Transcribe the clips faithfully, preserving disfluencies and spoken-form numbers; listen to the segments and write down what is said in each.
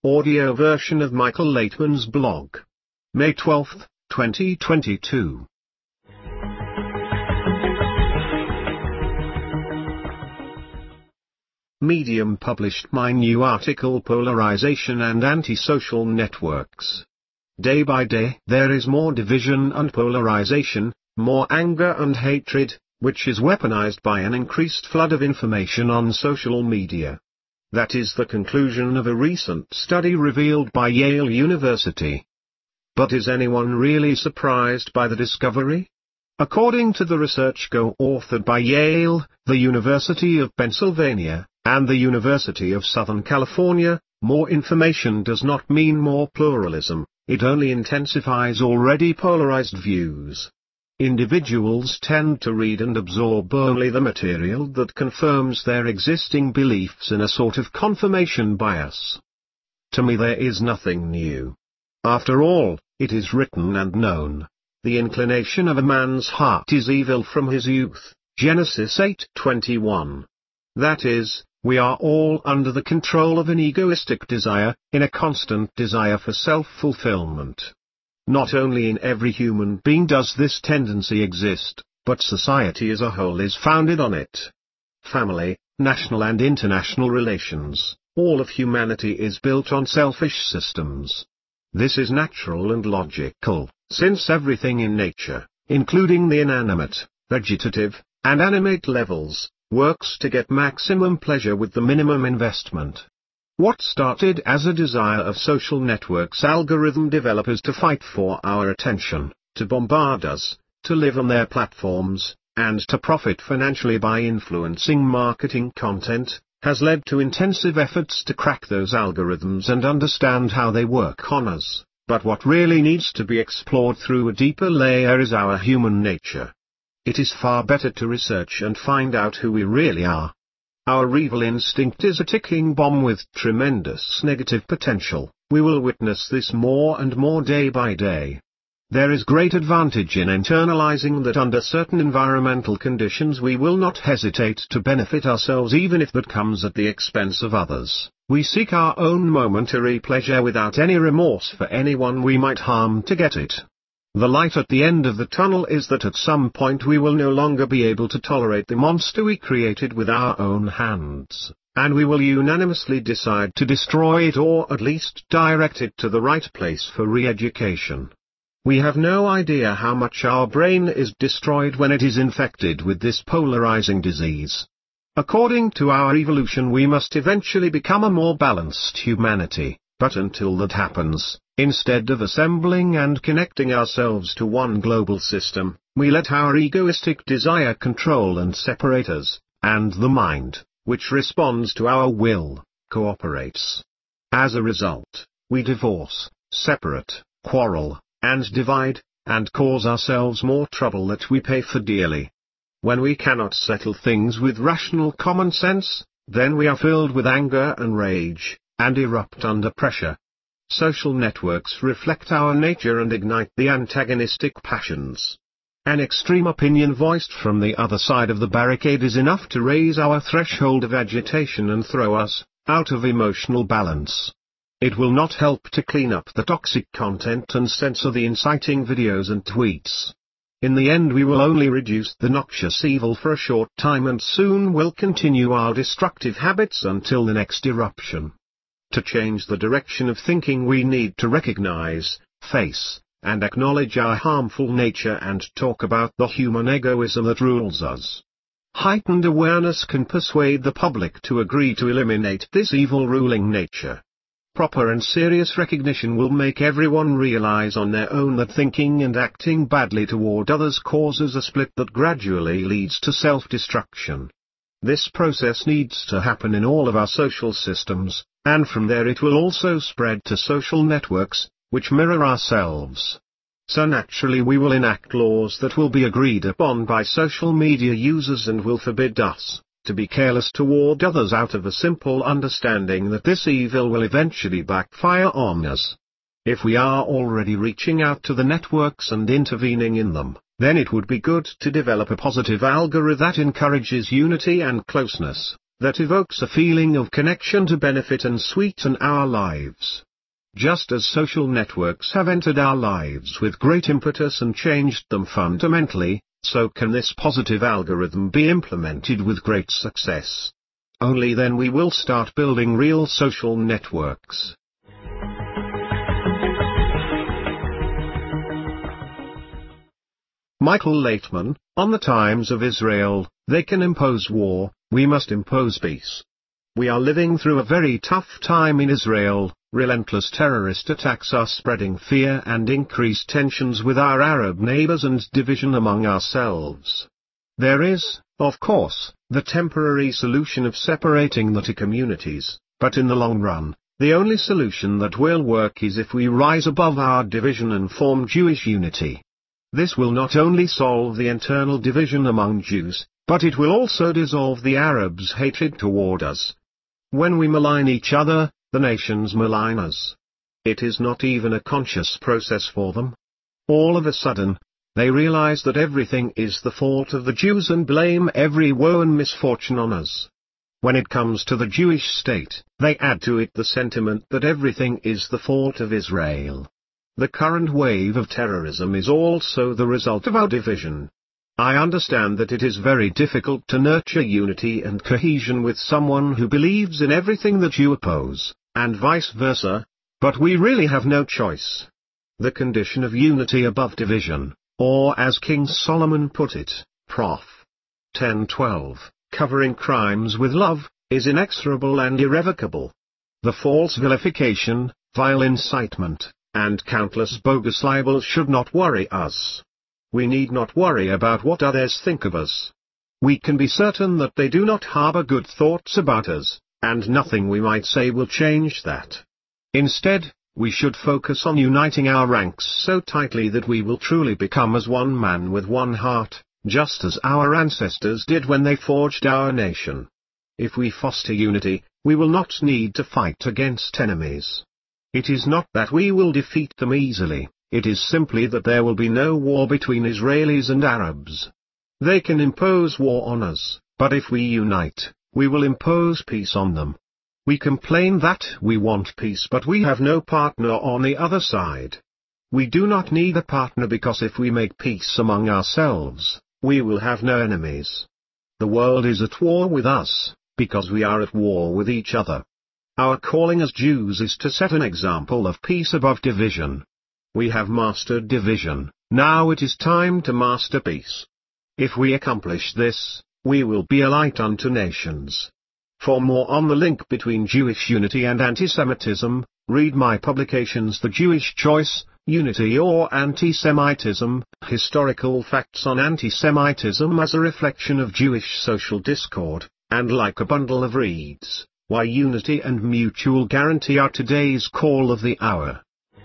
audio version of Michael Laitman's blog. May twelfth, twenty twenty-two. Medium published my new article, Polarization and Antisocial Networks. Day by day there is more division and polarization, more anger and hatred, which is weaponized by an increased flood of information on social media. That is the conclusion of a recent study revealed by Yale University. But is anyone really surprised by the discovery? According to the research co-authored by Yale, the University of Pennsylvania, and the University of Southern California, more information does not mean more pluralism, it only intensifies already polarized views. Individuals tend to read and absorb only the material that confirms their existing beliefs in a sort of confirmation bias. To me there is nothing new. After all, it is written and known. The inclination of a man's heart is evil from his youth, Genesis eight twenty-one. That is, we are all under the control of an egoistic desire, in a constant desire for self-fulfillment. Not only in every human being does this tendency exist, but society as a whole is founded on it. Family, national and international relations, all of humanity is built on selfish systems. This is natural and logical, since everything in nature, including the inanimate, vegetative, and animate levels, works to get maximum pleasure with the minimum investment. What started as a desire of social networks algorithm developers to fight for our attention, to bombard us, to live on their platforms, and to profit financially by influencing marketing content, has led to intensive efforts to crack those algorithms and understand how they work on us. But what really needs to be explored through a deeper layer is our human nature. It is far better to research and find out who we really are. Our evil instinct is a ticking bomb with tremendous negative potential. We will witness this more and more day by day. There is great advantage in internalizing that under certain environmental conditions we will not hesitate to benefit ourselves, even if that comes at the expense of others. We seek our own momentary pleasure without any remorse for anyone we might harm to get it. The light at the end of the tunnel is that at some point we will no longer be able to tolerate the monster we created with our own hands, and we will unanimously decide to destroy it, or at least direct it to the right place for re-education. We have no idea how much our brain is destroyed when it is infected with this polarizing disease. According to our evolution we must eventually become a more balanced humanity, but until that happens, instead of assembling and connecting ourselves to one global system, we let our egoistic desire control and separate us, and the mind, which responds to our will, cooperates. As a result, we divorce, separate, quarrel, and divide, and cause ourselves more trouble that we pay for dearly. When we cannot settle things with rational common sense, then we are filled with anger and rage, and erupt under pressure. Social networks reflect our nature and ignite the antagonistic passions. An extreme opinion voiced from the other side of the barricade is enough to raise our threshold of agitation and throw us out of emotional balance. It will not help to clean up the toxic content and censor the inciting videos and tweets. In the end we will only reduce the noxious evil for a short time, and soon will continue our destructive habits until the next eruption. To change the direction of thinking we need to recognize, face, and acknowledge our harmful nature and talk about the human egoism that rules us. Heightened awareness can persuade the public to agree to eliminate this evil ruling nature. Proper and serious recognition will make everyone realize on their own that thinking and acting badly toward others causes a split that gradually leads to self-destruction. This process needs to happen in all of our social systems, and from there it will also spread to social networks, which mirror ourselves. So naturally we will enact laws that will be agreed upon by social media users and will forbid us to be careless toward others out of a simple understanding that this evil will eventually backfire on us. If we are already reaching out to the networks and intervening in them, then it would be good to develop a positive algorithm that encourages unity and closeness, that evokes a feeling of connection to benefit and sweeten our lives. Just as social networks have entered our lives with great impetus and changed them fundamentally, so can this positive algorithm be implemented with great success. Only then we will start building real social networks. Michael Laitman, on the Times of Israel: they can impose war, we must impose peace. We are living through a very tough time in Israel. Relentless terrorist attacks are spreading fear and increased tensions with our Arab neighbors and division among ourselves. There is, of course, the temporary solution of separating the two communities, but in the long run, the only solution that will work is if we rise above our division and form Jewish unity. This will not only solve the internal division among Jews, but it will also dissolve the Arabs' hatred toward us. When we malign each other, the nations malign us. It is not even a conscious process for them. All of a sudden, they realize that everything is the fault of the Jews and blame every woe and misfortune on us. When it comes to the Jewish state, they add to it the sentiment that everything is the fault of Israel. The current wave of terrorism is also the result of our division. I understand that it is very difficult to nurture unity and cohesion with someone who believes in everything that you oppose, and vice versa, but we really have no choice. The condition of unity above division, or as King Solomon put it, Prof. ten twelve, covering crimes with love, is inexorable and irrevocable. The false vilification, vile incitement, and countless bogus libels should not worry us. We need not worry about what others think of us. We can be certain that they do not harbor good thoughts about us, and nothing we might say will change that. Instead, we should focus on uniting our ranks so tightly that we will truly become as one man with one heart, just as our ancestors did when they forged our nation. If we foster unity, we will not need to fight against enemies. It is not that we will defeat them easily, it is simply that there will be no war between Israelis and Arabs. They can impose war on us, but if we unite, we will impose peace on them. We complain that we want peace, but we have no partner on the other side. We do not need a partner because if we make peace among ourselves, we will have no enemies. The world is at war with us, because we are at war with each other. Our calling as Jews is to set an example of peace above division. We have mastered division, now it is time to master peace. If we accomplish this, we will be a light unto nations. For more on the link between Jewish unity and anti-Semitism, read my publications The Jewish Choice, Unity or Anti-Semitism, Historical Facts on Anti-Semitism as a Reflection of Jewish Social Discord, and Like a Bundle of Reeds, Why Unity and Mutual Guarantee Are Today's Call of the Hour.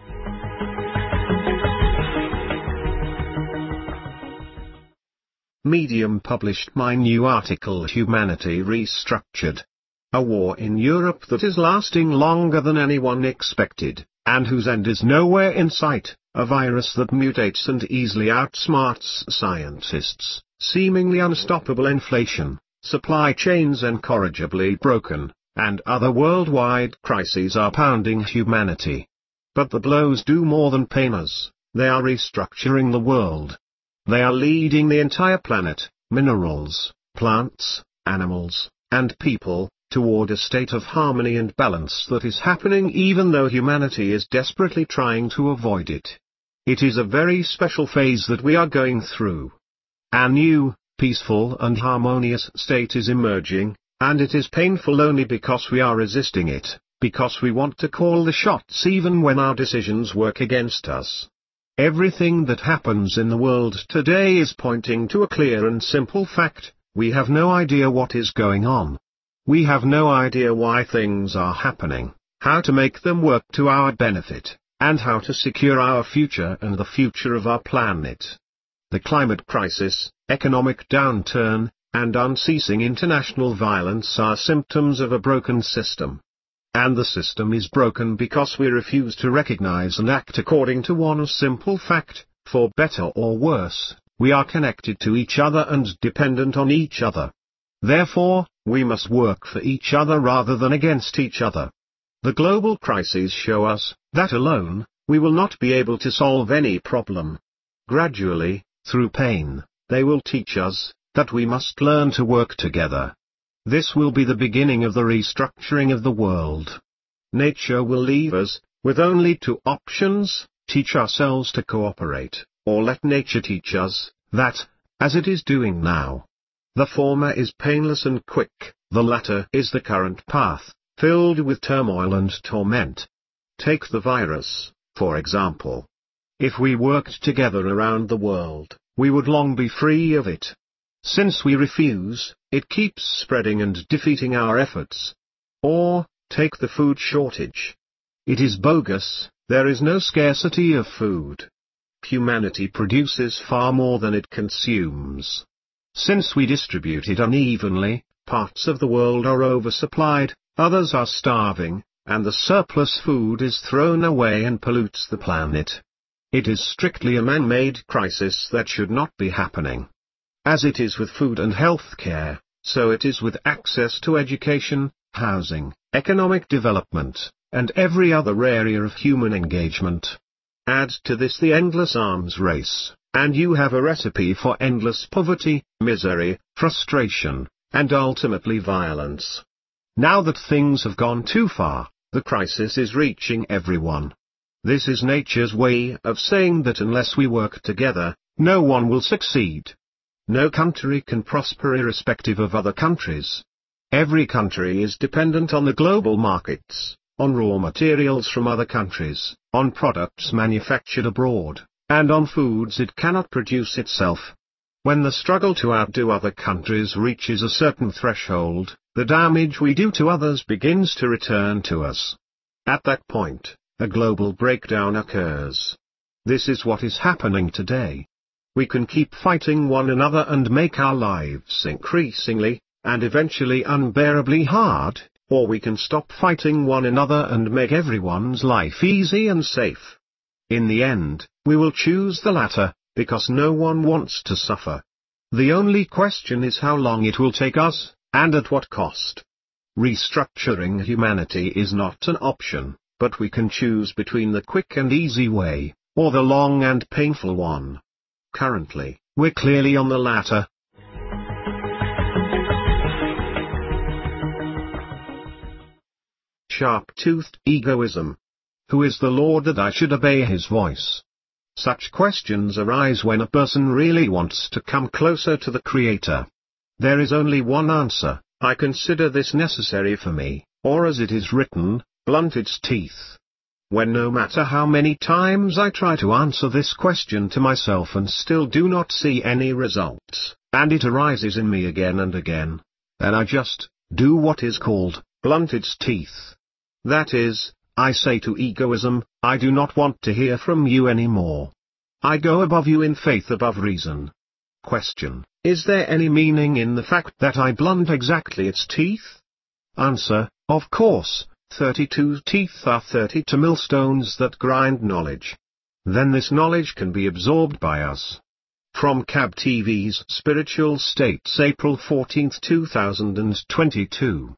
Medium published my new article Humanity Restructured. A war in Europe that is lasting longer than anyone expected, and whose end is nowhere in sight, a virus that mutates and easily outsmarts scientists, seemingly unstoppable inflation, supply chains incorrigibly broken, and other worldwide crises are pounding humanity. But the blows do more than pain us, they are restructuring the world. They are leading the entire planet, minerals, plants, animals, and people, toward a state of harmony and balance that is happening even though humanity is desperately trying to avoid it. It is a very special phase that we are going through. A new, peaceful and harmonious state is emerging, and it is painful only because we are resisting it, because we want to call the shots even when our decisions work against us. Everything that happens in the world today is pointing to a clear and simple fact: we have no idea what is going on. We have no idea why things are happening, how to make them work to our benefit, and how to secure our future and the future of our planet. The climate crisis, economic downturn, and unceasing international violence are symptoms of a broken system. And the system is broken because we refuse to recognize and act according to one simple fact: for better or worse, we are connected to each other and dependent on each other. Therefore, We must work for each other rather than against each other. The global crises show us that alone, we will not be able to solve any problem. Gradually, through pain, they will teach us that we must learn to work together. This will be the beginning of the restructuring of the world. Nature will leave us with only two options: teach ourselves to cooperate, or let nature teach us that, as it is doing now. The former is painless and quick, the latter is the current path, filled with turmoil and torment. Take the virus, for example. If we worked together around the world, we would long be free of it. Since we refuse, it keeps spreading and defeating our efforts. Or, take the food shortage. It is bogus, there is no scarcity of food. Humanity produces far more than it consumes. Since we distribute it unevenly, parts of the world are oversupplied, others are starving, and the surplus food is thrown away and pollutes the planet. It is strictly a man-made crisis that should not be happening. As it is with food and health care, so it is with access to education, housing, economic development, and every other area of human engagement. Add to this the endless arms race, and you have a recipe for endless poverty, misery, frustration, and ultimately violence. Now that things have gone too far, the crisis is reaching everyone. This is nature's way of saying that unless we work together, no one will succeed. No country can prosper irrespective of other countries. Every country is dependent on the global markets, on raw materials from other countries, on products manufactured abroad, and on foods it cannot produce itself. When the struggle to outdo other countries reaches a certain threshold, the damage we do to others begins to return to us. At that point, a global breakdown occurs. This is what is happening today. We can keep fighting one another and make our lives increasingly, and eventually unbearably hard, or we can stop fighting one another and make everyone's life easy and safe. In the end, we will choose the latter, because no one wants to suffer. The only question is how long it will take us, and at what cost. Restructuring humanity is not an option, but we can choose between the quick and easy way, or the long and painful one. Currently, we're clearly on the latter. Sharp-toothed egoism. Who is the Lord that I should obey his voice? Such questions arise when a person really wants to come closer to the Creator. There is only one answer: I consider this necessary for me, or as it is written, blunt its teeth. When no matter how many times I try to answer this question to myself and still do not see any results, and it arises in me again and again, then I just do what is called blunt its teeth. That is, I say to egoism, I do not want to hear from you anymore. I go above you in faith above reason. Question: is there any meaning in the fact that I blunt exactly its teeth? Answer: of course, thirty-two teeth are thirty-two millstones that grind knowledge. Then this knowledge can be absorbed by us. From C A B T V's Spiritual States, April fourteenth two thousand twenty-two.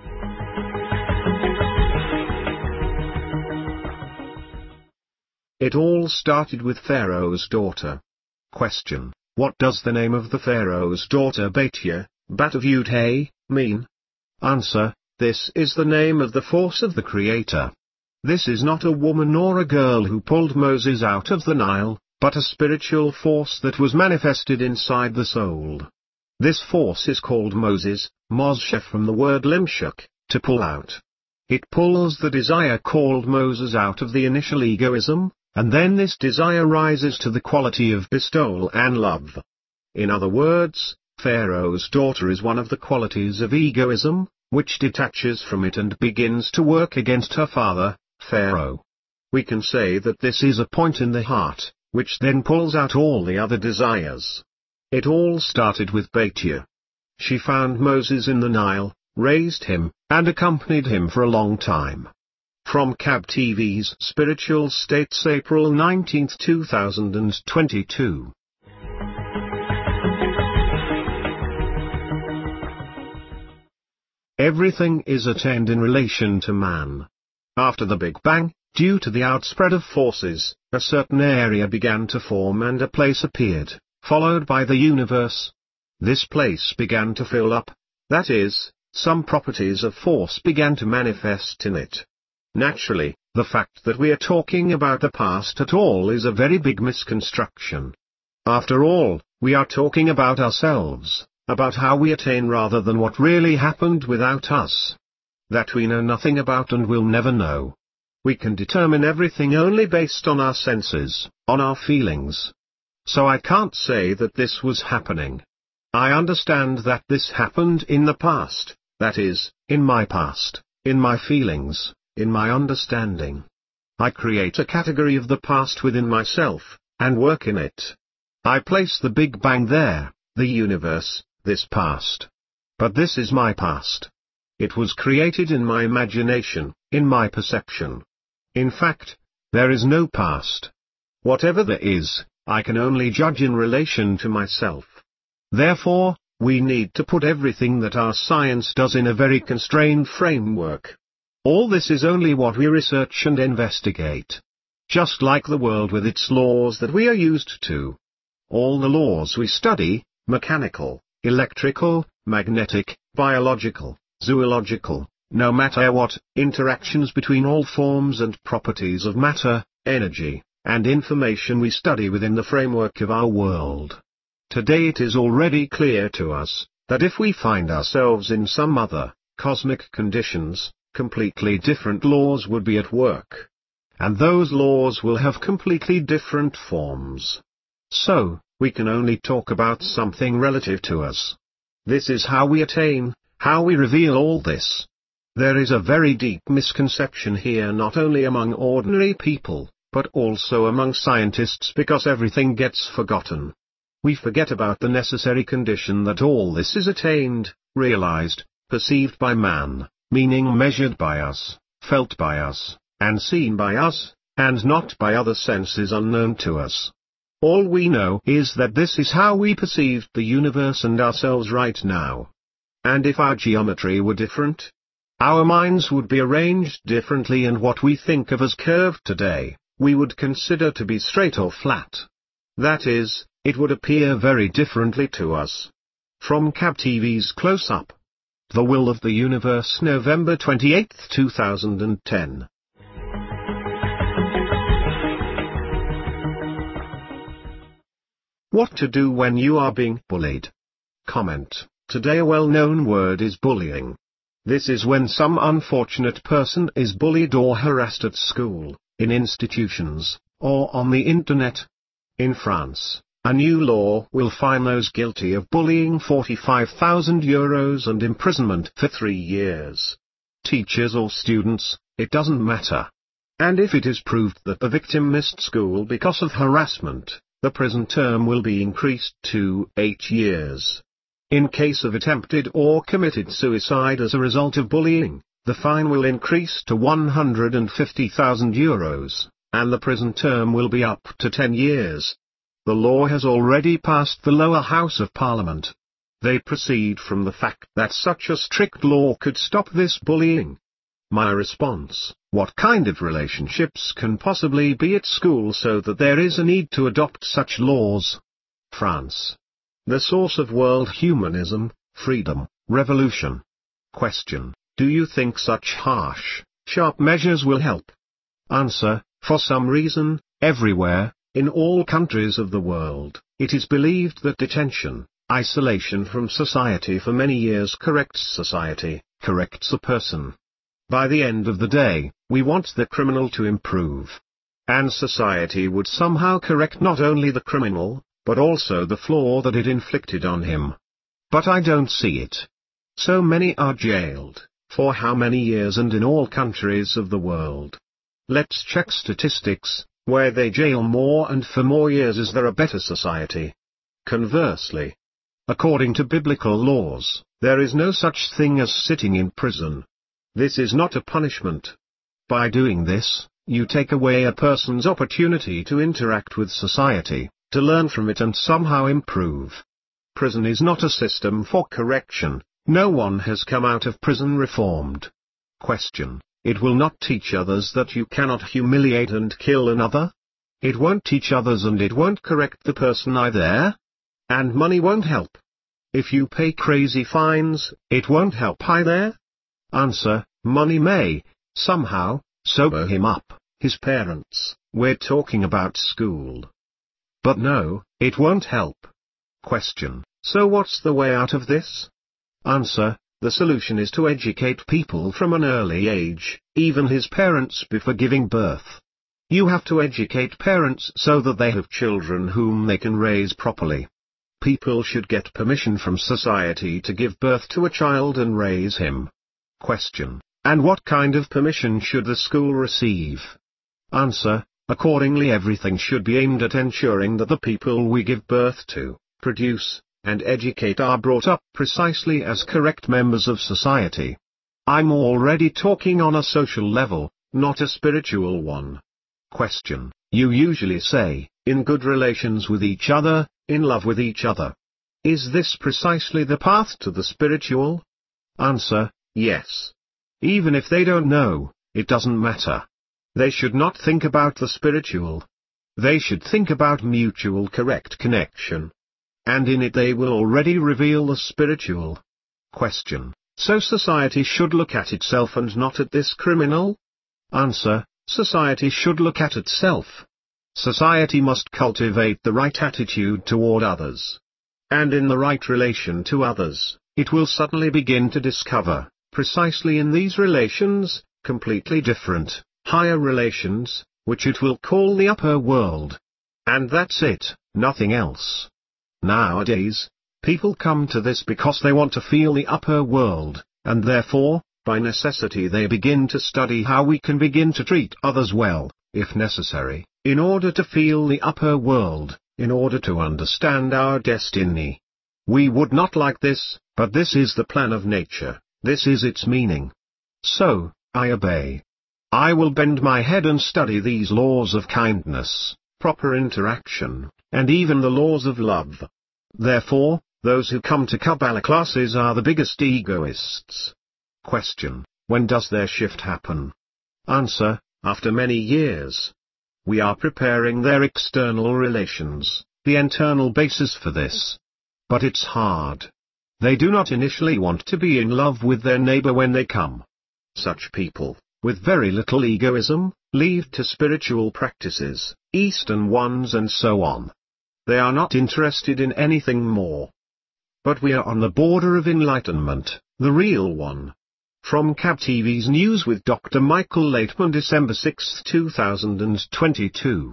It all started with Pharaoh's daughter. Question: what does the name of the Pharaoh's daughter Batia, Batavute, mean? Answer: this is the name of the force of the Creator. This is not a woman or a girl who pulled Moses out of the Nile, but a spiritual force that was manifested inside the soul. This force is called Moses, Moshe from the word limshuk, to pull out. It pulls the desire called Moses out of the initial egoism, and then this desire rises to the quality of bestowal and love. In other words, Pharaoh's daughter is one of the qualities of egoism, which detaches from it and begins to work against her father, Pharaoh. We can say that this is a point in the heart, which then pulls out all the other desires. It all started with Batia. She found Moses in the Nile, raised him, and accompanied him for a long time. From C A B T V's Spiritual States, April nineteenth two thousand twenty-two. Everything is attained in relation to man. After the Big Bang, due to the outspread of forces, a certain area began to form and a place appeared, followed by the universe. This place began to fill up, that is, some properties of force began to manifest in it. Naturally, the fact that we are talking about the past at all is a very big misconstruction. After all, we are talking about ourselves, about how we attain rather than what really happened without us. That we know nothing about and will never know. We can determine everything only based on our senses, on our feelings. So I can't say that this was happening. I understand that this happened in the past, that is, in my past, in my feelings, in my understanding. I create a category of the past within myself, and work in it. I place the Big Bang there, the universe, this past. But this is my past. It was created in my imagination, in my perception. In fact, there is no past. Whatever there is, I can only judge in relation to myself. Therefore, we need to put everything that our science does in a very constrained framework. All this is only what we research and investigate. Just like the world with its laws that we are used to. All the laws we study, mechanical, electrical, magnetic, biological, zoological, no matter what, interactions between all forms and properties of matter, energy, and information we study within the framework of our world. Today it is already clear to us, that if we find ourselves in some other, cosmic conditions, completely different laws would be at work. And those laws will have completely different forms. So, we can only talk about something relative to us. This is how we attain, how we reveal all this. There is a very deep misconception here not only among ordinary people, but also among scientists because everything gets forgotten. We forget about the necessary condition that all this is attained, realized, perceived by man, meaning measured by us, felt by us, and seen by us, and not by other senses unknown to us. All we know is that this is how we perceive the universe and ourselves right now. And if our geometry were different, our minds would be arranged differently, and what we think of as curved today, we would consider to be straight or flat. That is, it would appear very differently to us. From C A B T V's Close Up. The Will of the Universe, November twenty-eighth, two thousand ten. What to do when you are being bullied? Comment. Today a well-known word is bullying. This is when some unfortunate person is bullied or harassed at school, in institutions, or on the internet. In France, a new law will fine those guilty of bullying forty-five thousand euros and imprisonment for three years. Teachers or students, it doesn't matter. And if it is proved that the victim missed school because of harassment, the prison term will be increased to eight years. In case of attempted or committed suicide as a result of bullying, the fine will increase to one hundred fifty thousand euros, and the prison term will be up to ten years. The law has already passed the lower house of parliament. They proceed from the fact that such a strict law could stop this bullying. My response: what kind of relationships can possibly be at school so that there is a need to adopt such laws? France. The source of world humanism, freedom, revolution. Question: do you think such harsh, sharp measures will help? Answer: for some reason, everywhere, in all countries of the world, it is believed that detention, isolation from society for many years corrects society, corrects a person. By the end of the day, we want the criminal to improve. And society would somehow correct not only the criminal, but also the flaw that it inflicted on him. But I don't see it. So many are jailed, for how many years, and in all countries of the world. Let's check statistics. Where they jail more and for more years, is there a better society? Conversely, according to biblical laws, there is no such thing as sitting in prison. This is not a punishment. By doing this, you take away a person's opportunity to interact with society, to learn from it and somehow improve. Prison is not a system for correction, No one has come out of prison reformed. Question. It will not teach others that you cannot humiliate and kill another? It won't teach others and it won't correct the person either? And money won't help. If you pay crazy fines, it won't help either? Answer. Money may, somehow, sober him up, his parents, we're talking about school. But no, it won't help. Question. So what's the way out of this? Answer. The solution is to educate people from an early age, even his parents before giving birth. You have to educate parents so that they have children whom they can raise properly. People should get permission from society to give birth to a child and raise him. Question. And what kind of permission should the school receive? Answer. Accordingly, everything should be aimed at ensuring that the people we give birth to, produce, and educate are brought up precisely as correct members of society. I'm already talking on a social level, not a spiritual one. Question. You usually say, in good relations with each other, in love with each other. Is this precisely the path to the spiritual? Answer. Yes. Even if they don't know, it doesn't matter. They should not think about the spiritual. They should think about mutual correct connection. And in it they will already reveal the spiritual. Question. So society should look at itself and not at this criminal? Answer. Society should look at itself. Society must cultivate the right attitude toward others. And in the right relation to others, it will suddenly begin to discover, precisely in these relations, completely different, higher relations, which it will call the upper world. And that's it, nothing else. Nowadays, people come to this because they want to feel the upper world, and therefore, by necessity they begin to study how we can begin to treat others well, if necessary, in order to feel the upper world, in order to understand our destiny. We would not like this, but this is the plan of nature, this is its meaning. So, I obey. I will bend my head and study these laws of kindness, proper interaction, and even the laws of love. Therefore, those who come to Kabbalah classes are the biggest egoists. Question. When does their shift happen? Answer. After many years. We are preparing their external relations, the internal basis for this. But it's hard. They do not initially want to be in love with their neighbor when they come. Such people, with very little egoism, leave to spiritual practices, Eastern ones and so on. They are not interested in anything more. But we are on the border of enlightenment, the real one. From K A B T V's News with Doctor Michael Laitman, December sixth two thousand twenty-two.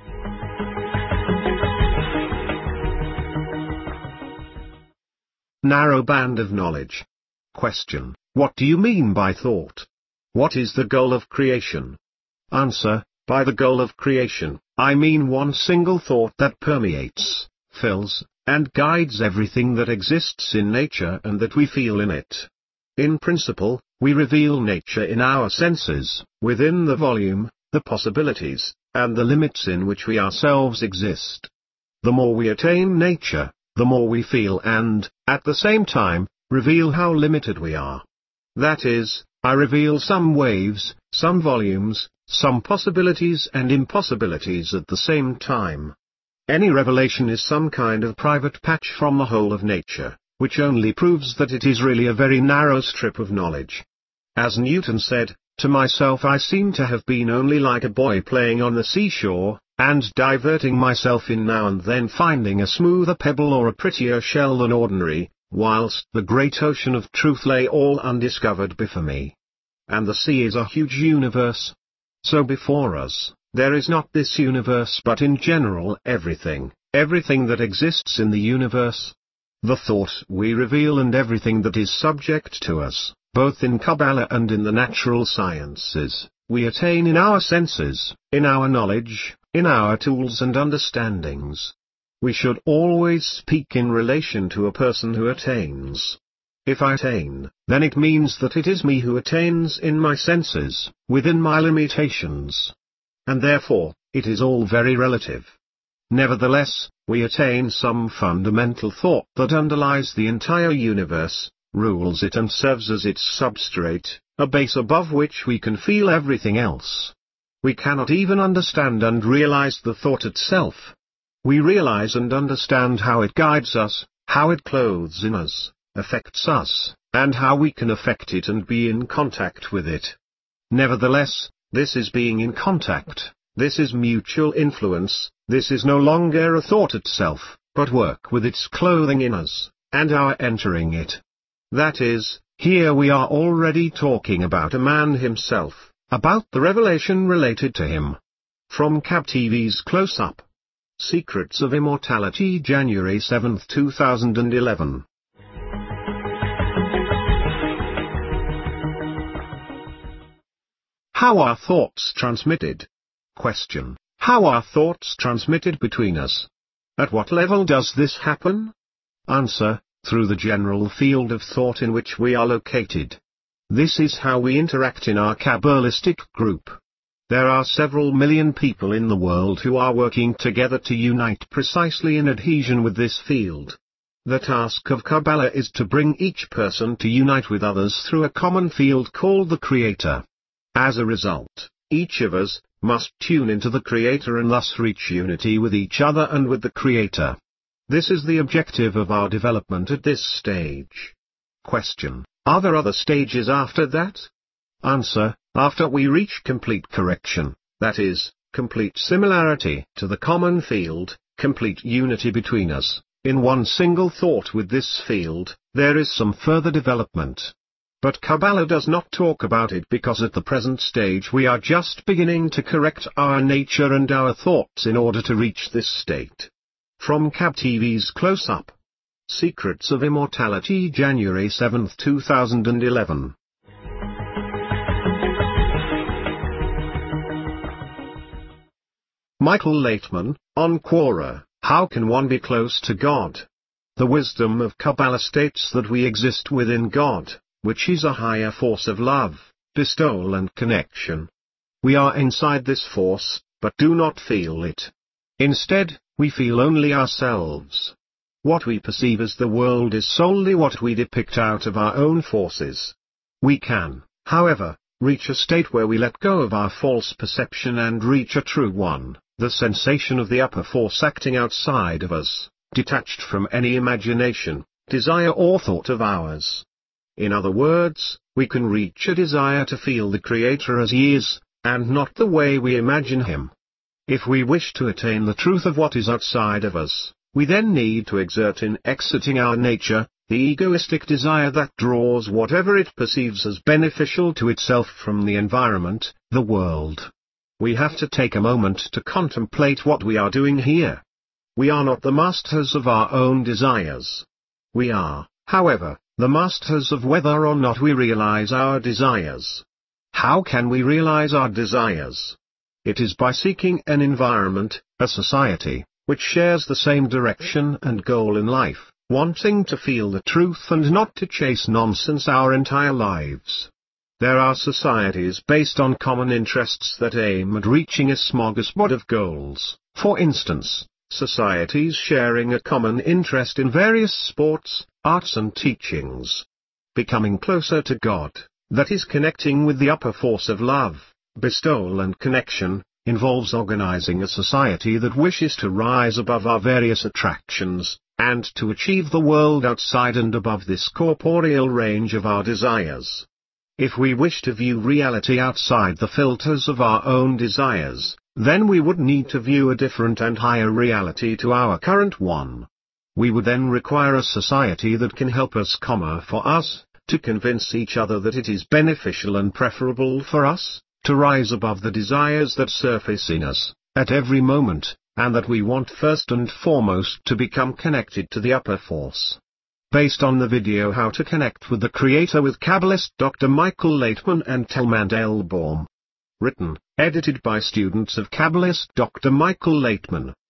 Narrow band of knowledge. Question. What do you mean by thought? What is the goal of creation? Answer. By the goal of creation, I mean one single thought that permeates, fills, and guides everything that exists in nature and that we feel in it. In principle, we reveal nature in our senses, within the volume, the possibilities, and the limits in which we ourselves exist. The more we attain nature, the more we feel and, at the same time, reveal how limited we are. That is, I reveal some waves, some volumes, some possibilities and impossibilities at the same time. Any revelation is some kind of private patch from the whole of nature, which only proves that it is really a very narrow strip of knowledge. As Newton said, to myself I seem to have been only like a boy playing on the seashore, and diverting myself in now and then finding a smoother pebble or a prettier shell than ordinary, whilst the great ocean of truth lay all undiscovered before me. And the sea is a huge universe. So before us, there is not this universe but in general everything, everything that exists in the universe. The thought we reveal and everything that is subject to us, both in Kabbalah and in the natural sciences, we attain in our senses, in our knowledge, in our tools and understandings. We should always speak in relation to a person who attains. If I attain, then it means that it is me who attains in my senses, within my limitations. And therefore, it is all very relative. Nevertheless, we attain some fundamental thought that underlies the entire universe, rules it and serves as its substrate, a base above which we can feel everything else. We cannot even understand and realize the thought itself. We realize and understand how it guides us, how it clothes in us, affects us, and how we can affect it and be in contact with it. Nevertheless, this is being in contact, this is mutual influence, this is no longer a thought itself, but work with its clothing in us, and our entering it. That is, here we are already talking about a man himself, about the revelation related to him. From C A B T V's Close Up. Secrets of Immortality, January seventh two thousand eleven. How are thoughts transmitted? Question. How are thoughts transmitted between us? At what level does this happen? Answer. Through the general field of thought in which we are located. This is how we interact in our Kabbalistic group. There are several million people in the world who are working together to unite precisely in adhesion with this field. The task of Kabbalah is to bring each person to unite with others through a common field called the Creator. As a result, each of us must tune into the Creator and thus reach unity with each other and with the Creator. This is the objective of our development at this stage. Question. Are there other stages after that? Answer. After we reach complete correction, that is, complete similarity to the common field, complete unity between us, in one single thought with this field, there is some further development. But Kabbalah does not talk about it because at the present stage we are just beginning to correct our nature and our thoughts in order to reach this state. From C A B T V's Close Up. Secrets of Immortality, January seventh two thousand eleven. Michael Laitman, on Quora, How Can One Be Close to God? The wisdom of Kabbalah states that we exist within God, which is a higher force of love, bestowal and connection. We are inside this force, but do not feel it. Instead, we feel only ourselves. What we perceive as the world is solely what we depict out of our own forces. We can, however, reach a state where we let go of our false perception and reach a true one, the sensation of the upper force acting outside of us, detached from any imagination, desire or thought of ours. In other words, we can reach a desire to feel the Creator as He is, and not the way we imagine Him. If we wish to attain the truth of what is outside of us, we then need to exert in exiting our nature, the egoistic desire that draws whatever it perceives as beneficial to itself from the environment, the world. We have to take a moment to contemplate what we are doing here. We are not the masters of our own desires. We are, however, the masters of whether or not we realize our desires. How can we realize our desires? It is by seeking an environment, a society, which shares the same direction and goal in life, wanting to feel the truth and not to chase nonsense our entire lives. There are societies based on common interests that aim at reaching a smorgasbord of goals, for instance, societies sharing a common interest in various sports, arts and teachings. Becoming closer to God, that is connecting with the upper force of love, bestowal and connection, involves organizing a society that wishes to rise above our various attractions, and to achieve the world outside and above this corporeal range of our desires. If we wish to view reality outside the filters of our own desires, then we would need to view a different and higher reality to our current one. We would then require a society that can help us, comma, for us, to convince each other that it is beneficial and preferable for us to rise above the desires that surface in us, at every moment, and that we want first and foremost to become connected to the upper force. Based on the video How to Connect with the Creator with Kabbalist Doctor Michael Laitman and Talmand Elbaum. Written, edited by students of Kabbalist Doctor Michael Laitman.